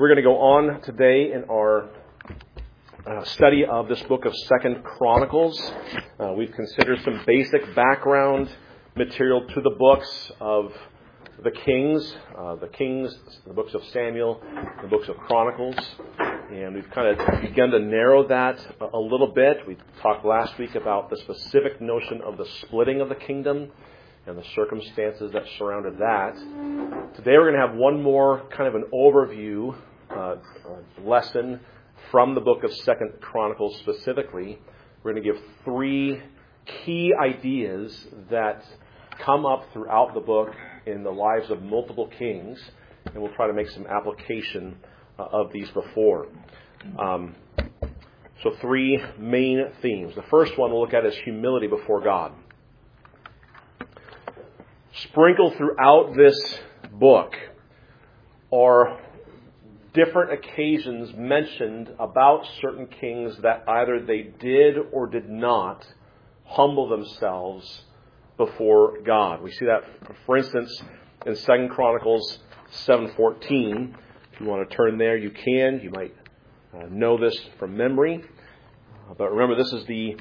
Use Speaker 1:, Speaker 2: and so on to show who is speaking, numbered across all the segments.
Speaker 1: We're going to go on today in our study of this book of 2 Chronicles. We've considered some basic background material to the books of the Kings, the books of Samuel, the books of Chronicles. And we've kind of begun to narrow that a little bit. We talked last week about the specific notion of the splitting of the kingdom and the circumstances that surrounded that. Today we're going to have one more kind of an overview lesson from the book of 2 Chronicles specifically. We're going to give three key ideas that come up throughout the book in the lives of multiple kings, and we'll try to make some application of these before. So three main themes. The first one we'll look at is humility before God. Sprinkled throughout this book are different occasions mentioned about certain kings that either they did or did not humble themselves before God. We see that, for instance, in 2 Chronicles 7:14. If you want to turn there, you can. You might know this from memory. But remember, this is the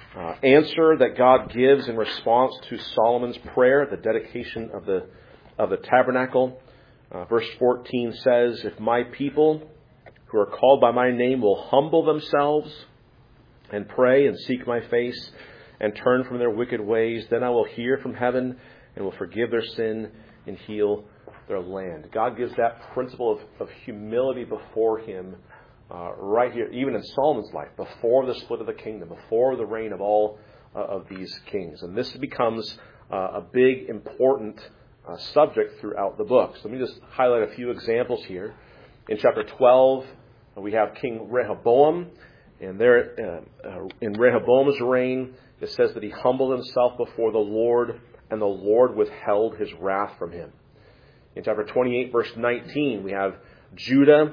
Speaker 1: answer that God gives in response to Solomon's prayer, the dedication of the tabernacle. Verse 14 says, "If my people who are called by my name will humble themselves and pray and seek my face and turn from their wicked ways, then I will hear from heaven and will forgive their sin and heal their land." God gives that principle of humility before Him right here, even in Solomon's life, before the split of the kingdom, before the reign of all of these kings. And this becomes a big, important subject throughout the book. So let me just highlight a few examples here. In chapter 12, we have King Rehoboam. And there, in Rehoboam's reign, it says that he humbled himself before the Lord, and the Lord withheld His wrath from him. In chapter 28, verse 19, we have Judah.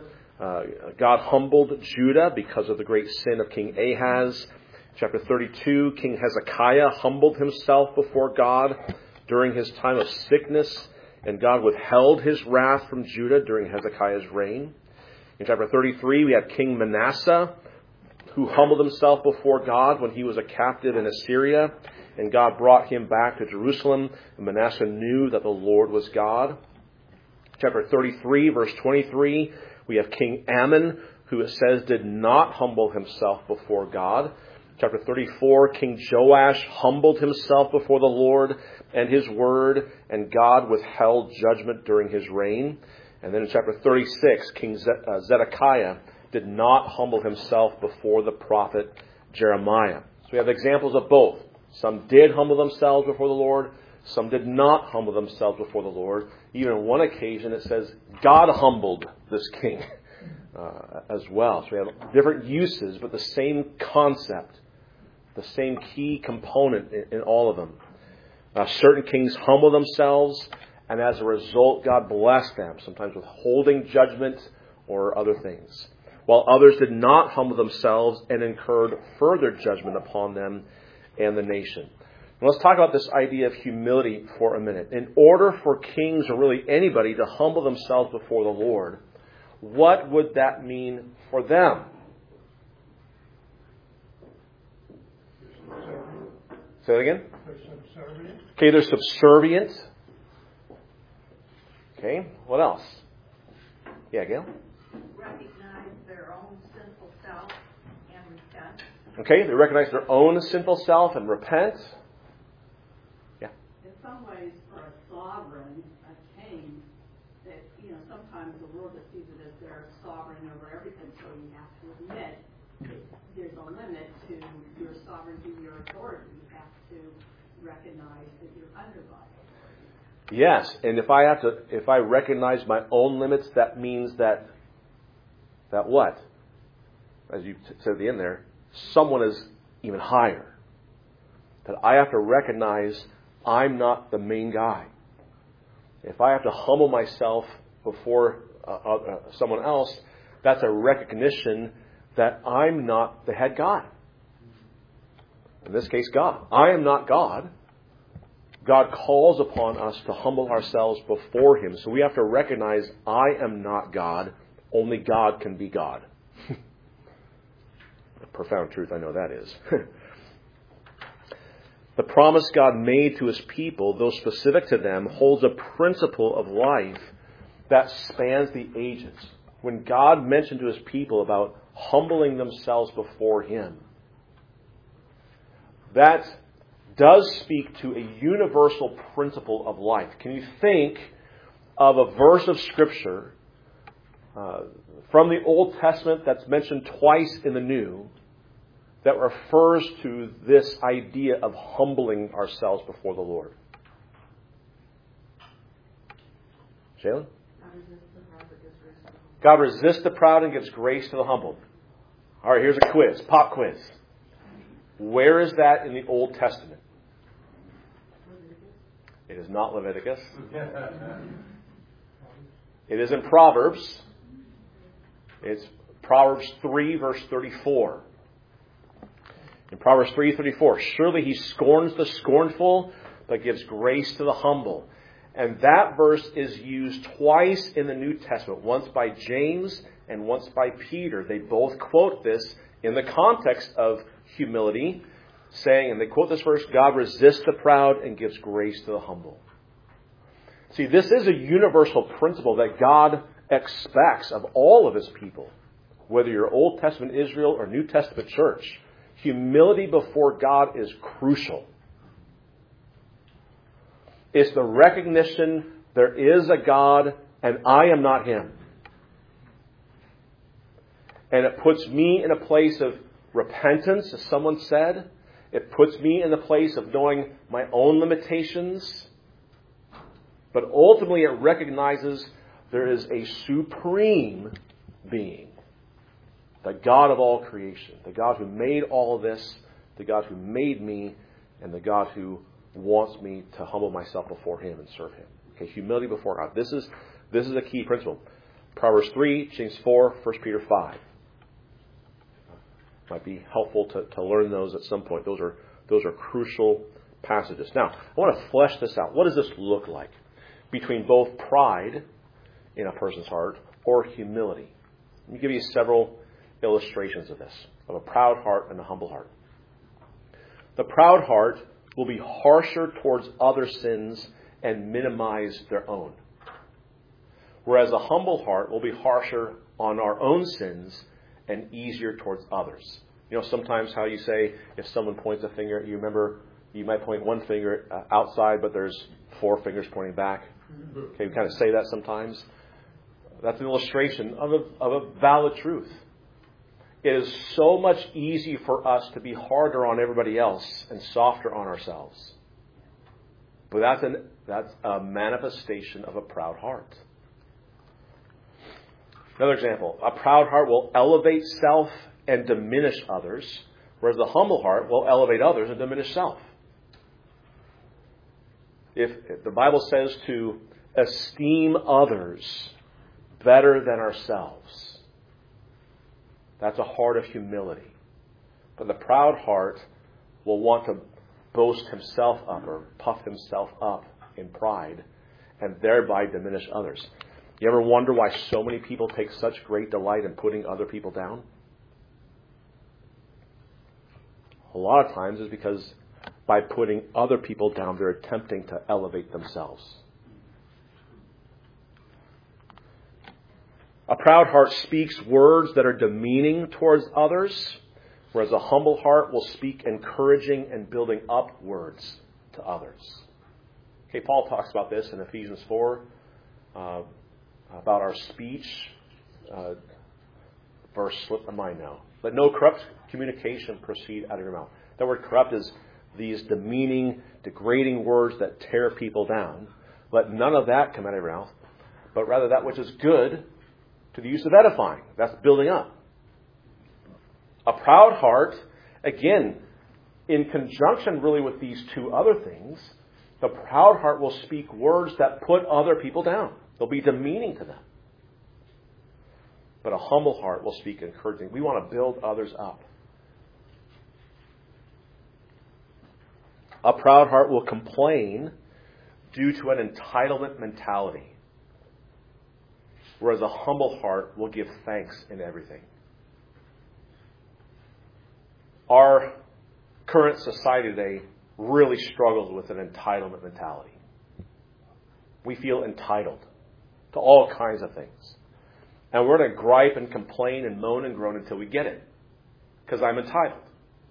Speaker 1: God humbled Judah because of the great sin of King Ahaz. Chapter 32, King Hezekiah humbled himself before God during his time of sickness, and God withheld His wrath from Judah during Hezekiah's reign. In chapter 33, we have King Manasseh, who humbled himself before God when he was a captive in Assyria, and God brought him back to Jerusalem, and Manasseh knew that the Lord was God. Chapter 33, verse 23, we have King Ammon, who it says did not humble himself before God. Chapter 34, King Joash humbled himself before the Lord and His word, and God withheld judgment during his reign. And then in chapter 36, King Zedekiah did not humble himself before the prophet Jeremiah. So we have examples of both. Some did humble themselves before the Lord. Some did not humble themselves before the Lord. Even on one occasion it says God humbled this king as well. So we have different uses, but the same concept, the same key component in all of them. Certain kings humble themselves, and as a result God blessed them, sometimes withholding judgment or other things. While others did not humble themselves and incurred further judgment upon them and the nation. Now let's talk about this idea of humility for a minute. In order for kings or really anybody to humble themselves before the Lord, what would that mean for them? Say it again? Okay, they're subservient. Okay, what else? Yeah, Gail?
Speaker 2: Recognize their own sinful self and repent.
Speaker 1: Okay, they recognize their own sinful self and repent. Yeah.
Speaker 3: In some ways, for a sovereign, a king, that sometimes the world just sees it as they're sovereign over everything. So you have to admit there's a limit to your sovereignty, your authority. You have to recognize that you're under God's authority.
Speaker 1: Yes, and if I recognize my own limits, that means that what? As you said at the end there, someone is even higher. That I have to recognize I'm not the main guy. If I have to humble myself before someone else, that's a recognition that I'm not the head guy. In this case, God. I am not God. God calls upon us to humble ourselves before Him. So we have to recognize I am not God. Only God can be God. A profound truth, I know that is. The promise God made to His people, though specific to them, holds a principle of life that spans the ages. When God mentioned to His people about humbling themselves before Him, that does speak to a universal principle of life. Can you think of a verse of Scripture from the Old Testament that's mentioned twice in the New that refers to this idea of humbling ourselves before the Lord? Jalen? God resists the proud and gives grace to the humble. All right, here's a quiz, pop quiz. Where is that in the Old Testament? It is not Leviticus. It is in Proverbs. It's Proverbs 3, verse 34. In Proverbs 3:34, surely He scorns the scornful, but gives grace to the humble. And that verse is used twice in the New Testament, once by James and once by Peter. They both quote this in the context of humility, saying, and they quote this verse, God resists the proud and gives grace to the humble. See, this is a universal principle that God expects of all of His people, whether you're Old Testament Israel or New Testament church. Humility before God is crucial. It's the recognition there is a God and I am not Him. And it puts me in a place of repentance, as someone said. It puts me in the place of knowing my own limitations. But ultimately it recognizes there is a supreme being. The God of all creation. The God who made all of this. The God who made me. And the God who wants me to humble myself before Him and serve Him. Okay, humility before God. This is a key principle. Proverbs 3, James 4, 1 Peter 5. Might be helpful to learn those at some point. Those are crucial passages. Now, I want to flesh this out. What does this look like between both pride in a person's heart or humility? Let me give you several illustrations of this, of a proud heart and a humble heart. The proud heart will be harsher towards other sins and minimize their own. Whereas a humble heart will be harsher on our own sins and easier towards others. You know, sometimes how you say, if someone points a finger, you remember, you might point one finger outside, but there's 4 fingers pointing back. Okay, we kind of say that sometimes. That's an illustration of a valid truth. It is so much easier for us to be harder on everybody else and softer on ourselves. But that's a manifestation of a proud heart. Another example, a proud heart will elevate self and diminish others, whereas the humble heart will elevate others and diminish self. If the Bible says to esteem others better than ourselves, that's a heart of humility. But the proud heart will want to boast himself up or puff himself up in pride and thereby diminish others. You ever wonder why so many people take such great delight in putting other people down? A lot of times it's because by putting other people down, they're attempting to elevate themselves. A proud heart speaks words that are demeaning towards others, whereas a humble heart will speak encouraging and building up words to others. Okay, Paul talks about this in Ephesians 4, about our speech. Verse slipped my mind now. Let no corrupt communication proceed out of your mouth. That word corrupt is these demeaning, degrading words that tear people down. Let none of that come out of your mouth, but rather that which is good to the use of edifying. That's building up. A proud heart, again, in conjunction really with these two other things, the proud heart will speak words that put other people down. They'll be demeaning to them. But a humble heart will speak encouraging. We want to build others up. A proud heart will complain due to an entitlement mentality. whereas a humble heart will give thanks in everything. Our current society today really struggles with an entitlement mentality. We feel entitled to all kinds of things. And we're going to gripe and complain and moan and groan until we get it. Because I'm entitled.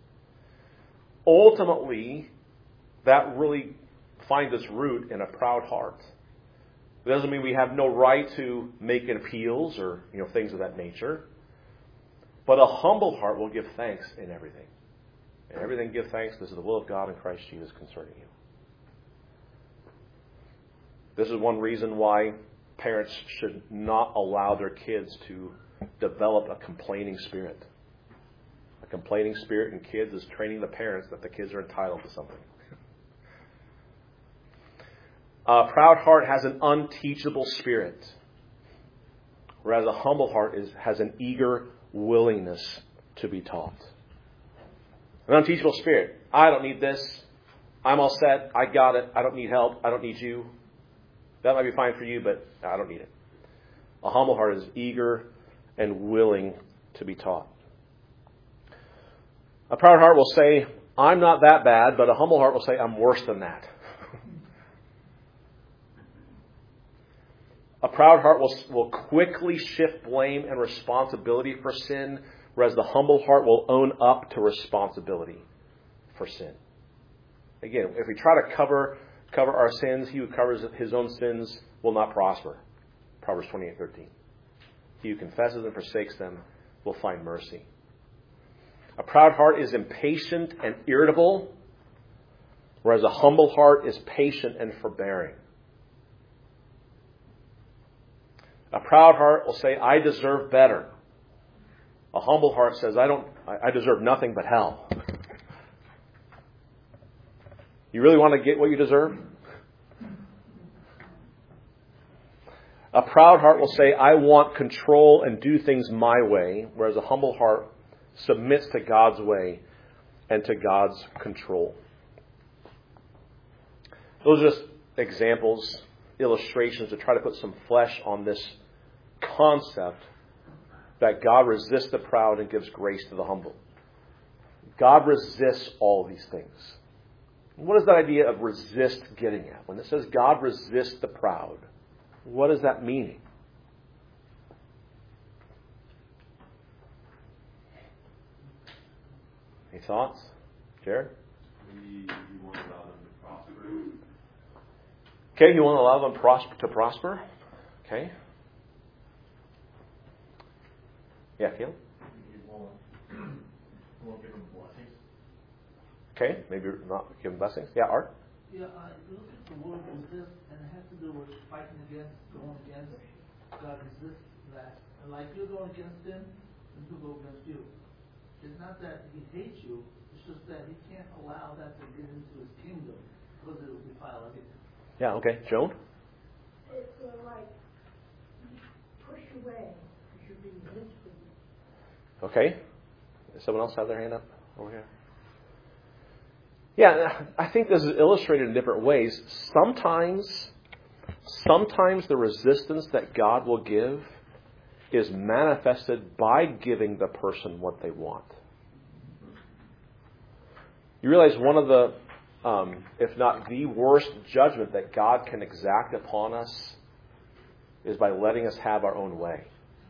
Speaker 1: Ultimately, that really finds its root in a proud heart. It doesn't mean we have no right to make appeals or things of that nature. But a humble heart will give thanks in everything. In everything give thanks. This is the will of God in Christ Jesus concerning you. This is one reason why parents should not allow their kids to develop a complaining spirit. A complaining spirit in kids is training the parents that the kids are entitled to something. A proud heart has an unteachable spirit, whereas a humble heart has an eager willingness to be taught. An unteachable spirit. I don't need this. I'm all set. I got it. I don't need help. I don't need you. That might be fine for you, but I don't need it. A humble heart is eager and willing to be taught. A proud heart will say, I'm not that bad, but a humble heart will say, I'm worse than that. A proud heart will quickly shift blame and responsibility for sin, whereas the humble heart will own up to responsibility for sin. Again, if we try to cover our sins, he who covers his own sins will not prosper. Proverbs 28:13. He who confesses and forsakes them will find mercy. A proud heart is impatient and irritable, whereas a humble heart is patient and forbearing. A proud heart will say, I deserve better. A humble heart says, I deserve nothing but hell. You really want to get what you deserve? A proud heart will say, I want control and do things my way, whereas a humble heart submits to God's way and to God's control. Those are just examples, illustrations to try to put some flesh on this concept that God resists the proud and gives grace to the humble. God resists all these things. What is that idea of resist getting at? When it says God resists the proud, what is that meaning? Any thoughts? Jared?
Speaker 4: You won't allow them to prosper.
Speaker 1: Okay, you won't allow them to prosper? Okay. Yeah, Caleb?
Speaker 4: You won't give them blessings.
Speaker 1: Okay, maybe not give them blessings. Yeah, Art?
Speaker 5: Yeah, look at the word resist, and it has to do with fighting against, going against. God resists that. And like you're going against him, and he'll go against you. It's not that he hates you, it's just that he can't allow that to get into his kingdom, because it will defile everything.
Speaker 1: Yeah, okay. Joan?
Speaker 2: It's like push away. You should be resisting.
Speaker 1: Okay. Does someone else have their hand up over here? Yeah, I think this is illustrated in different ways. Sometimes the resistance that God will give is manifested by giving the person what they want. You realize one of the, if not the worst judgment that God can exact upon us is by letting us have our own way.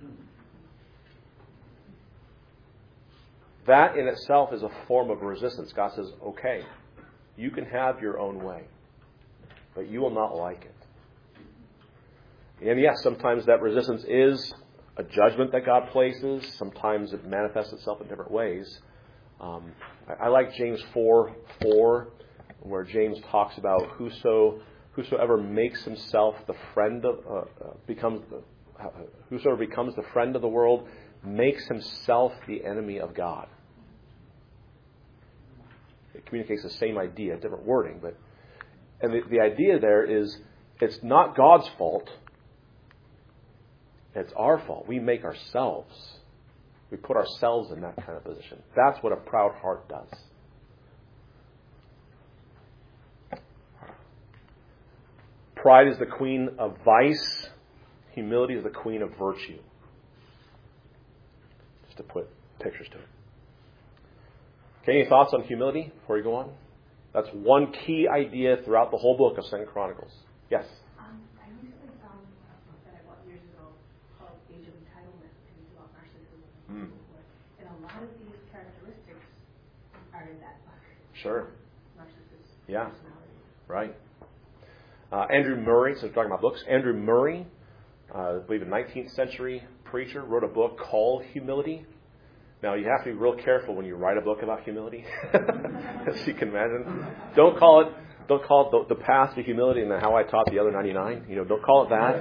Speaker 1: That in itself is a form of resistance. God says, okay, you can have your own way, but you will not like it. And yes, sometimes that resistance is a judgment that God places. Sometimes it manifests itself in different ways. I like James 4:4, where James talks about whosoever makes himself the friend of, whosoever becomes the friend of the world makes himself the enemy of God. It communicates the same idea, different wording, and the idea there is it's not God's fault. It's our fault. We make ourselves. We put ourselves in that kind of position. That's what a proud heart does. Pride is the queen of vice. humility is the queen of virtue. Just to put pictures to it. Okay, any thoughts on humility before you go on? That's one key idea throughout the whole book of 2 Chronicles. Yes?
Speaker 6: I recently found a book that I bought years ago called Age of Entitlement, and it's about narcissism and so forth. And a lot of these characteristics are in that book.
Speaker 1: Sure.
Speaker 6: Narcissism.
Speaker 1: Yeah.
Speaker 6: Personality.
Speaker 1: Right. Andrew Murray, so we're talking about books. Andrew Murray, I believe a 19th century preacher, wrote a book called Humility. Now, you have to be real careful when you write a book about humility, as you can imagine. Don't call it the path to humility and how I taught the other 99. Don't call it that.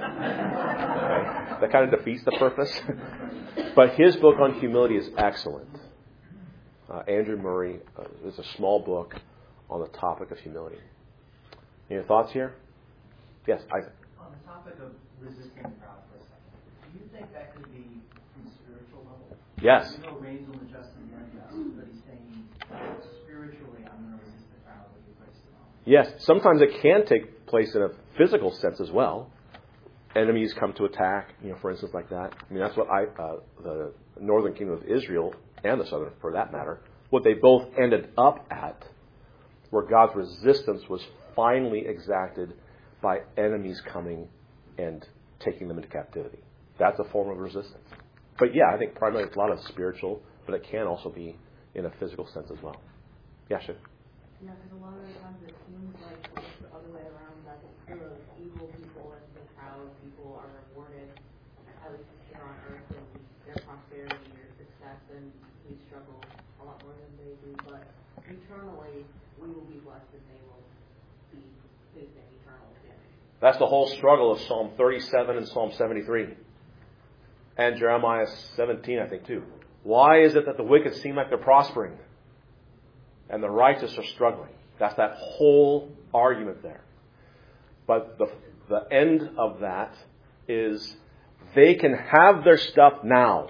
Speaker 1: Okay. That kind of defeats the purpose. But his book on humility is excellent. Andrew Murray is a small book on the topic of humility. Any thoughts here? Yes, Isaac.
Speaker 7: On the topic of resisting the proud for a second, do you think that could be from a spiritual level?
Speaker 1: Yes.
Speaker 7: We know reigns on the just and the unjust, but he's saying spiritually, I'm going to resist the proud that you placed it on.
Speaker 1: Yes, sometimes it can take place in a physical sense as well. Enemies come to attack, for instance, like that. I mean, that's what the northern kingdom of Israel and the southern, for that matter, what they both ended up at, where God's resistance was finally exacted by enemies coming and taking them into captivity. That's a form of resistance. But yeah, I think primarily it's a lot of spiritual, but it can also be in a physical sense as well. Yeah, sure.
Speaker 6: Yeah, because a lot of the times it seems like it's the other way around, that the evil people and the proud people are rewarded, at least here on earth, in their prosperity or success, and we struggle a lot more than they do. But eternally, we will be blessed and they will be facing eternal damage.
Speaker 1: That's the whole struggle of Psalm 37 and Psalm 73. And Jeremiah 17, I think, too. Why is it that the wicked seem like they're prospering and the righteous are struggling? That's that whole argument there. But the end of that is they can have their stuff now,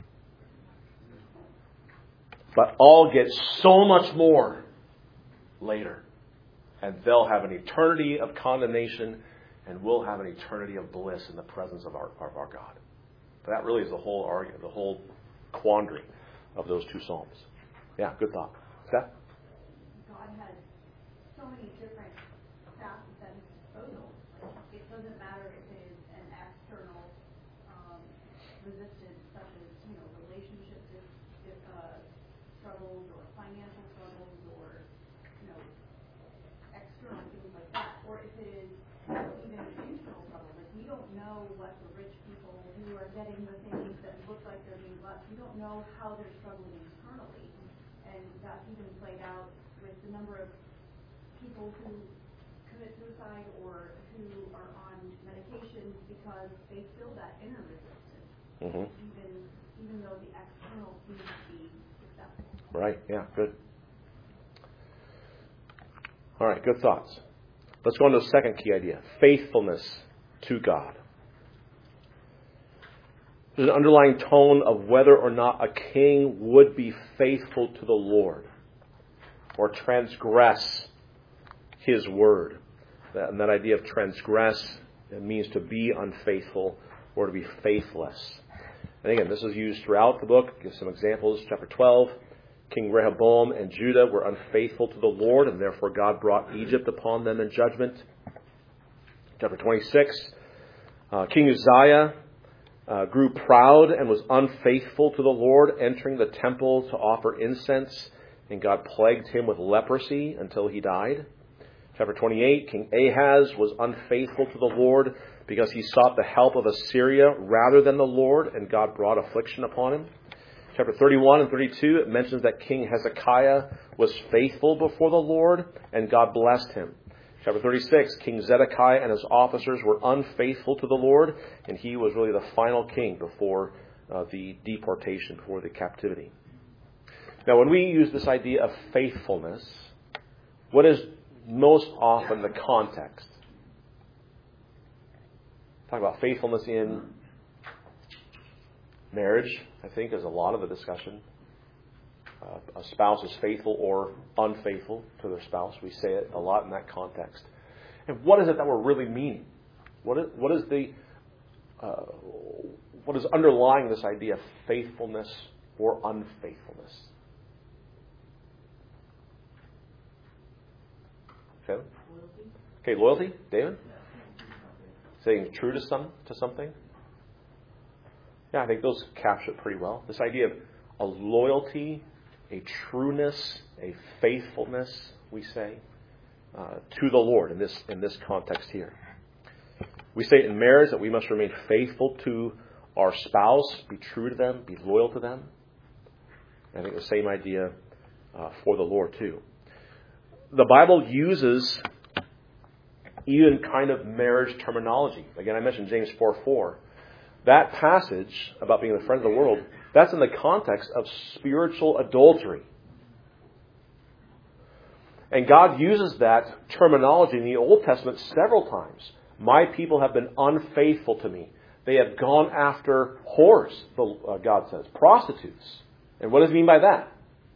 Speaker 1: but I'll get so much more later. And they'll have an eternity of condemnation, and we'll have an eternity of bliss in the presence of our God. But that really is the whole argument, the whole quandary of those two psalms. Yeah, good thought. Steph?
Speaker 2: God has so many different facets at his disposal. It doesn't matter if it is an external resistance, such as relationship struggles or financial struggles or external things like that, or if it is even internal struggles. Like, we don't know what the rich people who are getting the things that look like they're being blessed, we don't know how they're struggling internally. And that's even played out with the number of people who commit suicide or who are on medications because they feel that inner resistance, even though the external seems to be successful.
Speaker 1: Right, yeah, good. All right, good thoughts. Let's go on to the second key idea, faithfulness to God. There's an underlying tone of whether or not a king would be faithful to the Lord or transgress his word. And that idea of transgress, it means to be unfaithful or to be faithless. And again, this is used throughout the book. Give some examples. Chapter 12, King Rehoboam and Judah were unfaithful to the Lord, and therefore God brought Egypt upon them in judgment. Chapter 26, King Uzziah grew proud and was unfaithful to the Lord, entering the temple to offer incense, and God plagued him with leprosy until he died. Chapter 28, King Ahaz was unfaithful to the Lord because he sought the help of Assyria rather than the Lord, and God brought affliction upon him. Chapter 31 and 32, it mentions that King Hezekiah was faithful before the Lord, and God blessed him. Chapter 36, King Zedekiah and his officers were unfaithful to the Lord, and he was really the final king before the deportation, before the captivity. Now, when we use this idea of faithfulness, what is most often the context? Talk about faithfulness in marriage, I think, is a lot of the discussion. A spouse is faithful or unfaithful to their spouse. We say it a lot in that context. And what is it that we're really meaning? What is the what is underlying this idea of faithfulness or unfaithfulness? Okay. Okay, loyalty, David? Saying true to something? Yeah, I think those capture it pretty well. This idea of a loyalty, a trueness, a faithfulness, we say, to the Lord in this context here. We say in marriage that we must remain faithful to our spouse, be true to them, be loyal to them. I think the same idea for the Lord too. The Bible uses even kind of marriage terminology. Again, I mentioned James 4:4. That passage about being the friend of the world, that's in the context of spiritual adultery. And God uses that terminology in the Old Testament several times. My people have been unfaithful to me. They have gone after whores, God says, prostitutes. And what does he mean by that?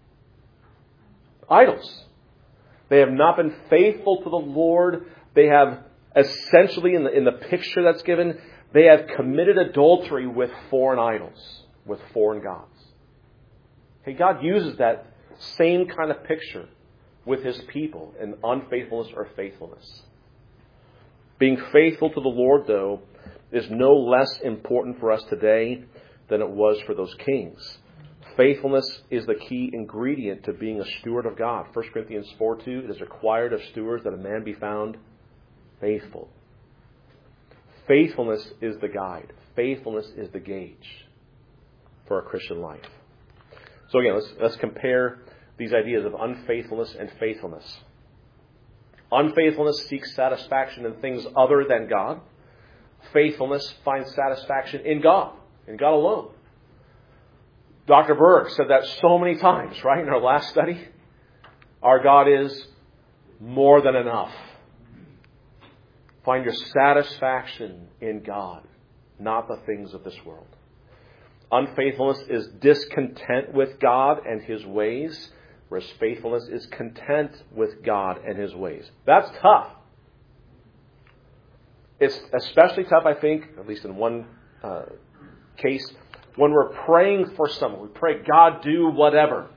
Speaker 1: Idols. They have not been faithful to the Lord. They have essentially, in the picture that's given, they have committed adultery with foreign idols, with foreign gods. Hey, God uses that same kind of picture with his people in unfaithfulness or faithfulness. Being faithful to the Lord, though, is no less important for us today than it was for those kings. Faithfulness is the key ingredient to being a steward of God. 1 Corinthians 4:2, it is required of stewards that a man be found faithful. Faithfulness is the guide. Faithfulness is the gauge for a Christian life. So again, let's compare these ideas of unfaithfulness and faithfulness. Unfaithfulness seeks satisfaction in things other than God. Faithfulness finds satisfaction in God alone. Dr. Berg said that so many times, right, in our last study. Our God is more than enough. Find your satisfaction in God, not the things of this world. Unfaithfulness is discontent with God and his ways, whereas faithfulness is content with God and his ways. That's tough. It's especially tough, I think, at least in one case, when we're praying for someone. We pray, God, do whatever.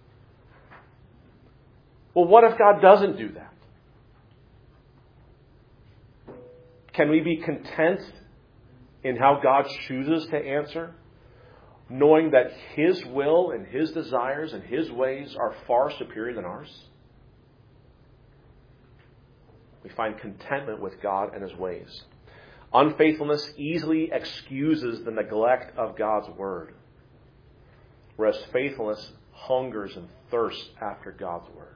Speaker 1: Well, what if God doesn't do that? Can we be content in how God chooses to answer, knowing that his will and his desires and his ways are far superior than ours? We find contentment with God and his ways. Unfaithfulness easily excuses the neglect of God's word, whereas faithfulness hungers and thirsts after God's word.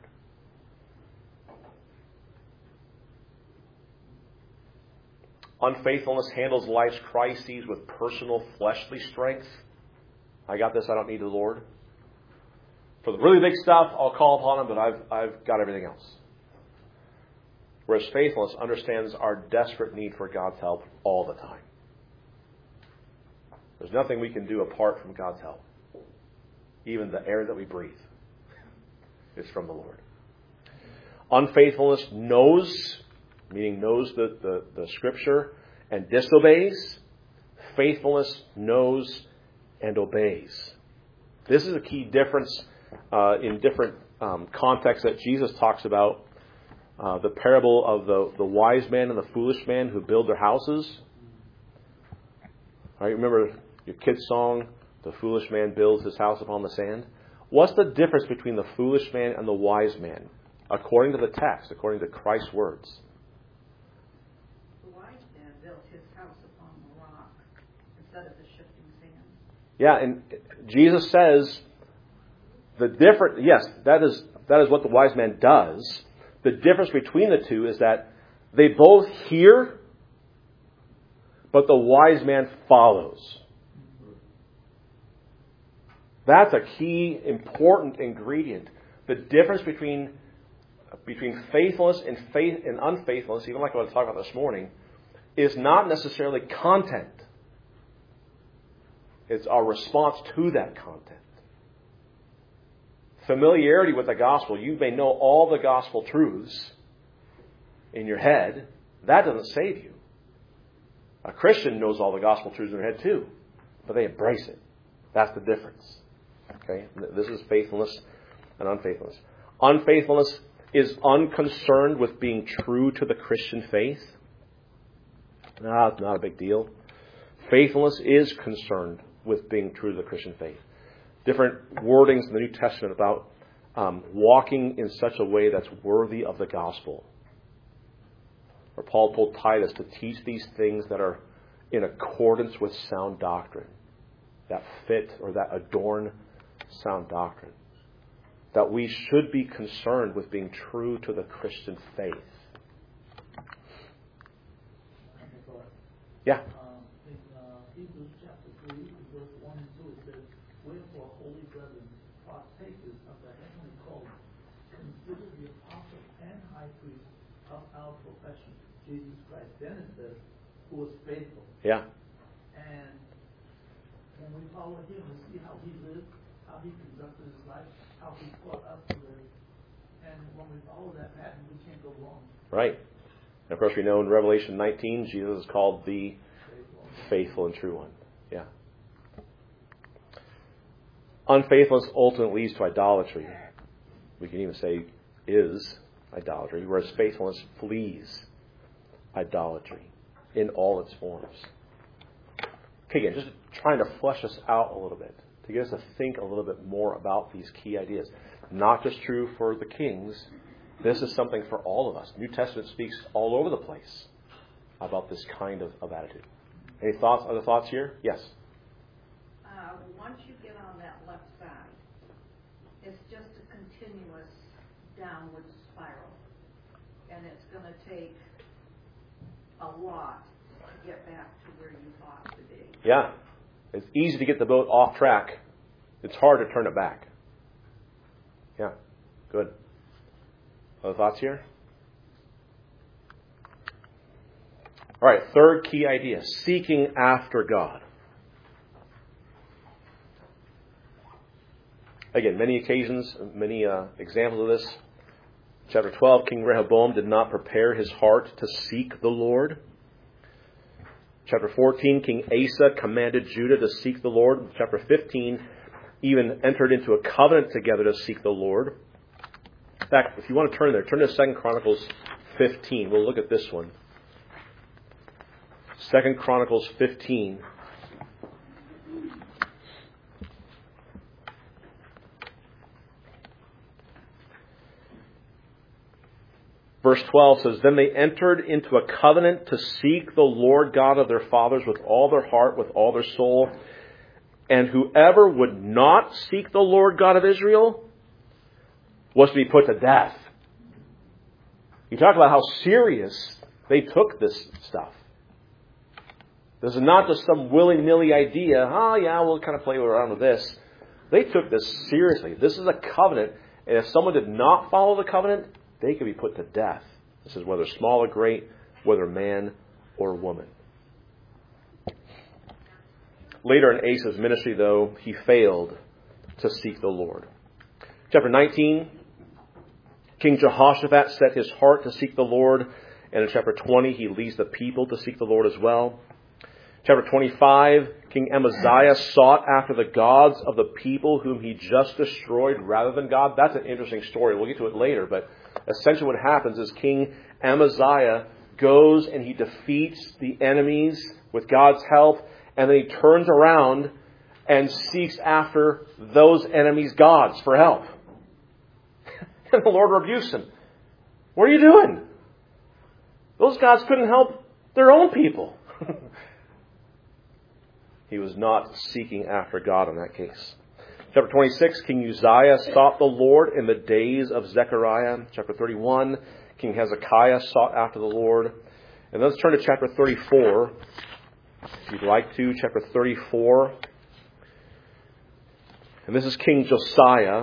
Speaker 1: Unfaithfulness handles life's crises with personal fleshly strength. I got this, I don't need the Lord. For the really big stuff, I'll call upon him, but I've got everything else. Whereas faithfulness understands our desperate need for God's help all the time. There's nothing we can do apart from God's help. Even the air that we breathe is from the Lord. Unfaithfulness knows, meaning knows the Scripture and disobeys. Faithfulness knows and obeys. This is a key difference in different contexts that Jesus talks about. The parable of the wise man and the foolish man who build their houses. All right, remember your kid's song, the foolish man builds his house upon the sand? What's the difference between the foolish man and the wise man? According to the text, according to Christ's words.
Speaker 3: The wise man built his house upon the rock instead of the shifting sand.
Speaker 1: Yeah, and Jesus says that is what the wise man does. The difference between the two is that they both hear, but the wise man follows. That's a key, important ingredient. The difference between faithfulness and unfaithfulness, even like what I was talking about this morning, is not necessarily content. It's our response to that content. Familiarity with the gospel, you may know all the gospel truths in your head. That doesn't save you. A Christian knows all the gospel truths in their head too, but they embrace it. That's the difference. Okay? This is faithfulness and unfaithfulness. Unfaithfulness is unconcerned with being true to the Christian faith. No, it's not a big deal. Faithfulness is concerned with being true to the Christian faith. Different wordings in the New Testament about walking in such a way that's worthy of the gospel. Where Paul told Titus to teach these things that are in accordance with sound doctrine. That fit or that adorn sound doctrine. That we should be concerned with being true to the Christian faith. Yeah.
Speaker 5: In Hebrews chapter 3, verse 1 and 2, it says, "Wherefore, holy brethren, partakers of the heavenly calling, consider the apostle and high priest of our profession, Jesus Christ." Then it says, "who is faithful."
Speaker 1: Yeah.
Speaker 5: And when we follow him, we see how he lived, how he conducted his life, how he taught us to live. And when we follow that pattern, we can't go wrong.
Speaker 1: Right. And of course, we know in Revelation 19, Jesus is called the faithful and true one. Yeah. Unfaithfulness ultimately leads to idolatry. We can even say is idolatry, whereas faithfulness flees idolatry in all its forms. Okay, again, just trying to flesh this out a little bit, to get us to think a little bit more about these key ideas. Not just true for the kings. This is something for all of us. The New Testament speaks all over the place about this kind of attitude. Any thoughts? Other thoughts here? Yes.
Speaker 3: Once you get on that left side, it's just a continuous downward spiral. And it's going to take a lot to get back to where you ought to be.
Speaker 1: Yeah. It's easy to get the boat off track. It's hard to turn it back. Yeah. Good. Other thoughts here? All right, third key idea, seeking after God. Again, many occasions, many examples of this. Chapter 12, King Rehoboam did not prepare his heart to seek the Lord. Chapter 14, King Asa commanded Judah to seek the Lord. Chapter 15, even entered into a covenant together to seek the Lord. In fact, if you want to turn there, turn to 2 Chronicles 15. We'll look at this one. 2 Chronicles 15. Verse 12 says, "Then they entered into a covenant to seek the Lord God of their fathers with all their heart, with all their soul. And whoever would not seek the Lord God of Israel was to be put to death." You talk about how serious they took this stuff. This is not just some willy-nilly idea. Oh, yeah, we'll kind of play around with this. They took this seriously. This is a covenant. And if someone did not follow the covenant, they could be put to death. This is whether small or great, whether man or woman. Later in Asa's ministry, though, he failed to seek the Lord. Chapter 19, King Jehoshaphat set his heart to seek the Lord. And in chapter 20, he leads the people to seek the Lord as well. Chapter 25, King Amaziah sought after the gods of the people whom he just destroyed rather than God. That's an interesting story. We'll get to it later. But essentially what happens is King Amaziah goes and he defeats the enemies with God's help. And then he turns around and seeks after those enemies' gods for help. And the Lord rebukes him. What are you doing? Those gods couldn't help their own people. He was not seeking after God in that case. Chapter 26, King Uzziah sought the Lord in the days of Zechariah. Chapter 31, King Hezekiah sought after the Lord. And let's turn to chapter 34. If you'd like to, chapter 34. And this is King Josiah.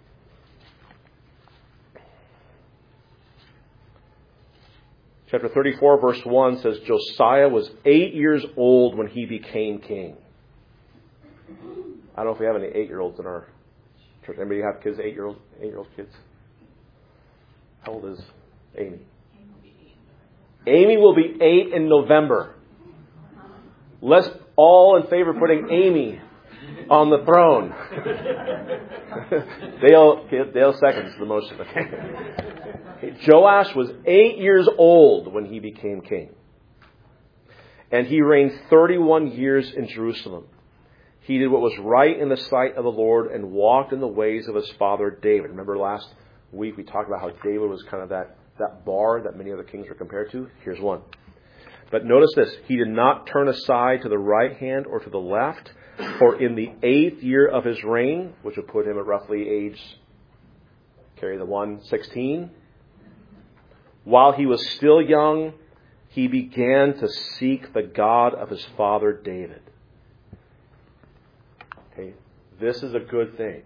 Speaker 1: Chapter 34, verse 1 says, Josiah was 8 years old when he became king. I don't know if we have any 8-year-olds in our church. Anybody have kids, 8-year-old kids? How old is Amy? Amy will be 8 in November. Let's all in favor of putting Amy on the throne. Dale seconds the motion. Okay. Joash was 8 years old when he became king. And he reigned 31 years in Jerusalem. He did what was right in the sight of the Lord and walked in the ways of his father David. Remember last week we talked about how David was kind of that bar that many other kings were compared to? Here's one. But notice this. He did not turn aside to the right hand or to the left, for in the 8th year of his reign, which would put him at roughly age, 16, while he was still young, he began to seek the God of his father David. Okay, this is a good thing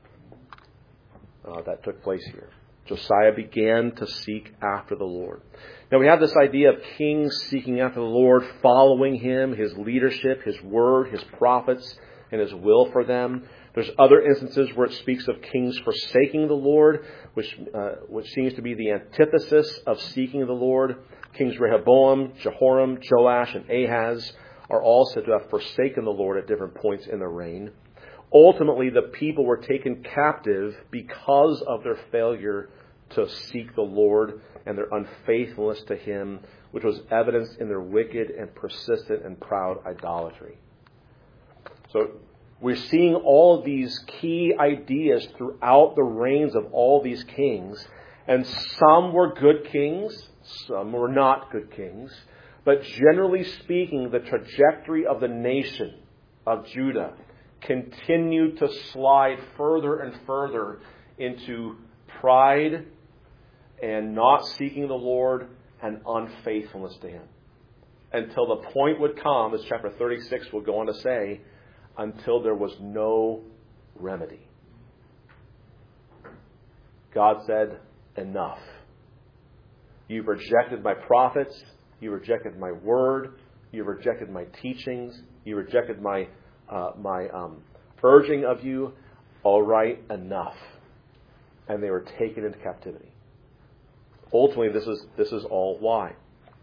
Speaker 1: that took place here. Josiah began to seek after the Lord. Now we have this idea of kings seeking after the Lord, following him, his leadership, his word, his prophets, and his will for them. There's other instances where it speaks of kings forsaking the Lord, which seems to be the antithesis of seeking the Lord. Kings Rehoboam, Jehoram, Joash, and Ahaz are all said to have forsaken the Lord at different points in their reign. Ultimately, the people were taken captive because of their failure to seek the Lord and their unfaithfulness to him, which was evidenced in their wicked and persistent and proud idolatry. So we're seeing all of these key ideas throughout the reigns of all these kings. And some were good kings, some were not good kings. But generally speaking, the trajectory of the nation of Judah continued to slide further and further into pride and not seeking the Lord and unfaithfulness to him. Until the point would come, as chapter 36 will go on to say, until there was no remedy. God said, enough. You've rejected my prophets. You rejected my word. You rejected my teachings. You rejected my urging of you. All right, enough. And they were taken into captivity. Ultimately, this is all why.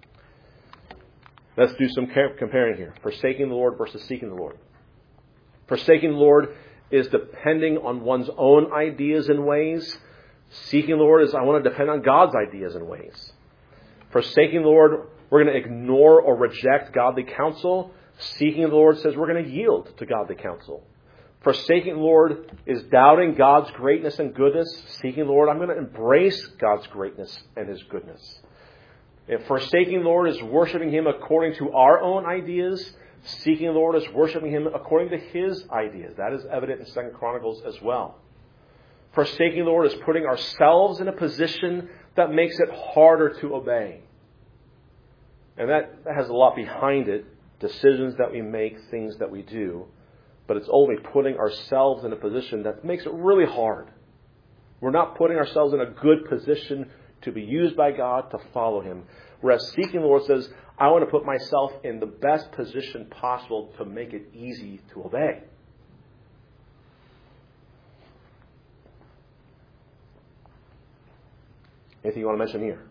Speaker 1: Let's do some comparing here. Forsaking the Lord versus seeking the Lord. Forsaking the Lord is depending on one's own ideas and ways. Seeking the Lord is, I want to depend on God's ideas and ways. Forsaking the Lord, we're going to ignore or reject godly counsel. Seeking the Lord says we're going to yield to godly counsel. Forsaking the Lord is doubting God's greatness and goodness. Seeking the Lord, I'm going to embrace God's greatness and his goodness. If forsaking the Lord is worshiping him according to our own ideas, seeking the Lord is worshiping him according to his ideas. That is evident in 2 Chronicles as well. Forsaking the Lord is putting ourselves in a position that makes it harder to obey. And that has a lot behind it. Decisions that we make, things that we do. But it's only putting ourselves in a position that makes it really hard. We're not putting ourselves in a good position to be used by God to follow him. Whereas seeking the Lord says, I want to put myself in the best position possible to make it easy to obey. Anything you want to mention here?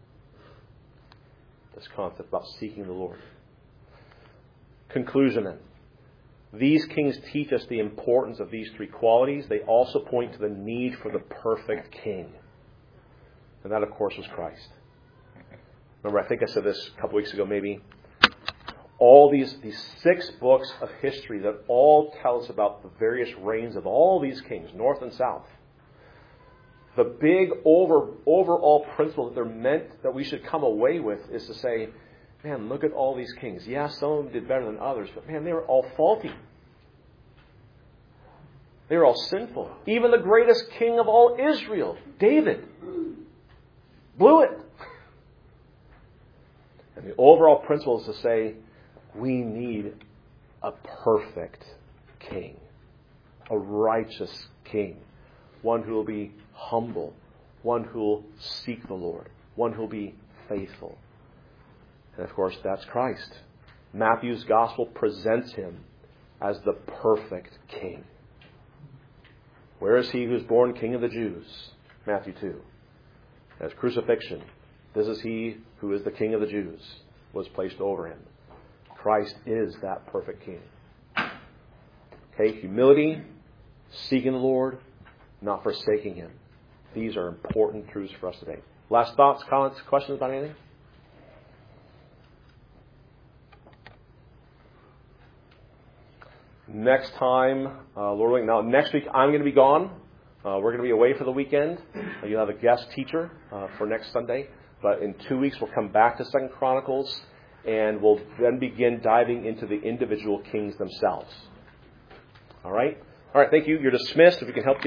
Speaker 1: This concept about seeking the Lord. Conclusion then. These kings teach us the importance of these three qualities. They also point to the need for the perfect king. And that, of course, was Christ. Remember, I think I said this a couple weeks ago maybe. All these 6 books of history that all tell us about the various reigns of all these kings, north and south. The big overall principle that they're meant that we should come away with is to say, man, look at all these kings. Yeah, some of them did better than others, but man, they were all faulty. They were all sinful. Even the greatest king of all Israel, David, blew it. And the overall principle is to say, we need a perfect king, a righteous king, one who will be humble, one who will seek the Lord, one who will be faithful. And of course, that's Christ. Matthew's gospel presents him as the perfect king. Where is he who is born King of the Jews? Matthew 2. As crucifixion, this is he who is the King of the Jews, was placed over him. Christ is that perfect King. Okay, humility, seeking the Lord, not forsaking Him. These are important truths for us today. Last thoughts, comments, questions about anything? Next time, Lord willing. Now, next week I'm going to be gone. We're going to be away for the weekend. You'll have a guest teacher for next Sunday. But in 2 weeks, we'll come back to 2 Chronicles, and we'll then begin diving into the individual kings themselves. All right? All right, thank you. You're dismissed. If we can help you.